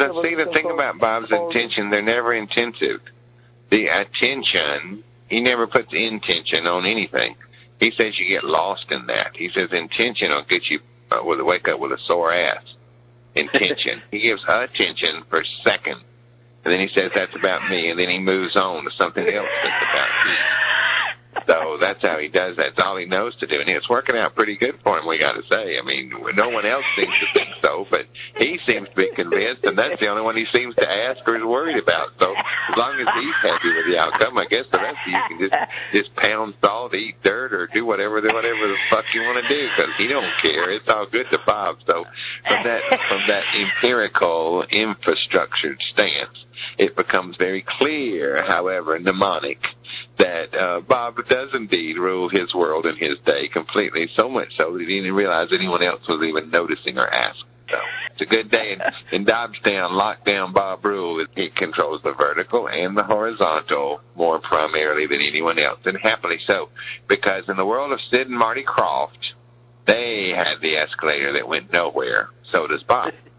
see, the thing about Bob's intention, they're never intensive. The attention, he never puts intention on anything. He says you get lost in that. He says intention will get you wake up with a sore ass. Intention. He gives attention for a second. And then he says, that's about me. And then he moves on to something else that's about me. So that's how he does that. It's all he knows to do. And it's working out pretty good for him, we got to say. I mean, no one else seems to think so, but he seems to be convinced, and that's the only one he seems to ask or is worried about. So as long as he's happy with the outcome, I guess the rest of you can just pound salt, eat dirt, or do whatever the fuck you want to do, because he don't care. It's all good to Bob. So from that empirical, infrastructured stance, it becomes very clear, however mnemonic, that Bob does indeed rule his world in his day completely, so much so that he didn't realize anyone else was even noticing or asking. So it's a good day in Dobbstown. Lockdown Bob rule. He controls the vertical and the horizontal more primarily than anyone else, and happily so, because in the world of Sid and Marty Krofft, they had the escalator that went nowhere. So does Bob.